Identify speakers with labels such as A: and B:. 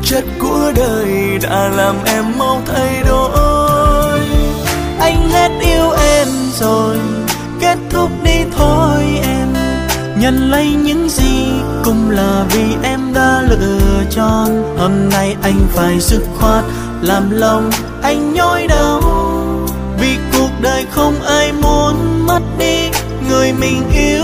A: chất của đời đã làm em mau thay đổi. Anh hết yêu em rồi, kết thúc đi thôi em. Nhận lấy những gì cũng là vì em đã lựa chọn. Hôm nay anh phải dứt khoát làm lòng anh nhói đau, vì cuộc đời không ai muốn mất đi người mình yêu.